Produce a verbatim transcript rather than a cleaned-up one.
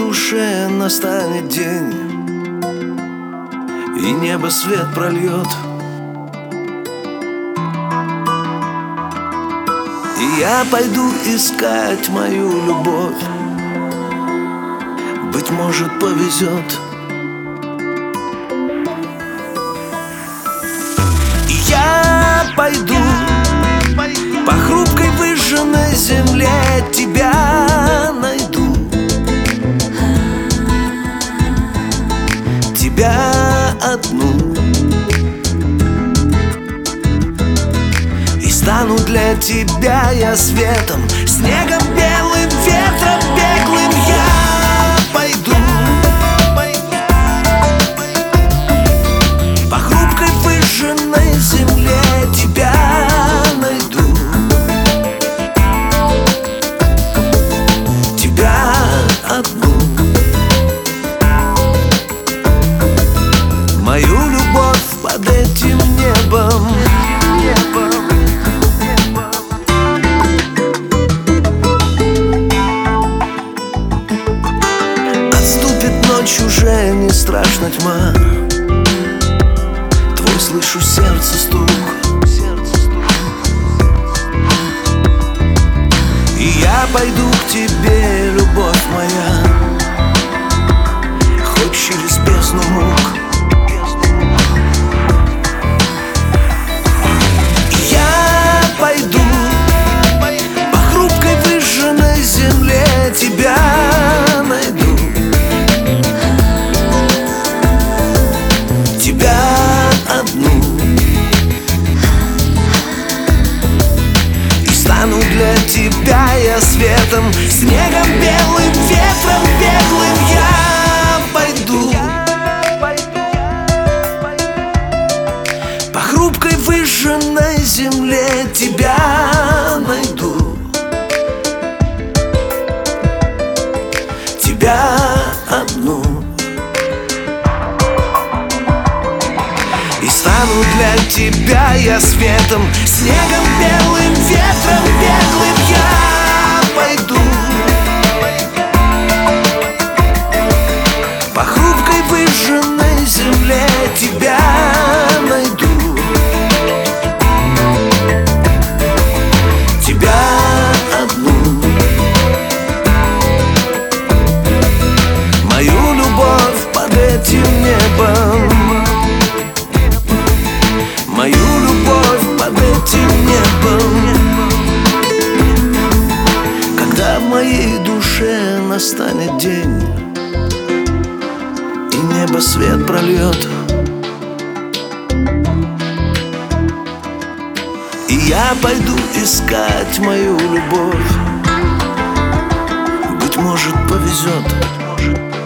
душе настанет день, и небо свет прольет, и я пойду искать мою любовь. Быть может, повезет. И я пойду по хрупкой выжженной земле, тебя найду, тебя одну, и стану для тебя я светом, снегом, белым ветром беглым. Я пойду по хрупкой выжженной земле, тебя найду, тебя одну, мою любовь под этим небом. Отступит ночь, уже не страшна тьма, твой слышу сердце стук, и я пойду к тебе, любовь моя, хоть через бездну мук. Я пойду по хрупкой выжженной земле, тебя найду, тебя одну, и стану для тебя я светом, снегом, белым ветром беглым. Я пойду по хрупкой выжженной земле, тебя найду, тебя одну, и стану для тебя я светом, снегом, белым ветром беглым. Я пойду по хрупкой выжженной земле, тебя найду, тебя одну, мою любовь под этим небом, мою любовь под этим небом. Когда в моей душе настанет день, и небо свет прольет, и я пойду искать мою любовь. Быть может, повезет.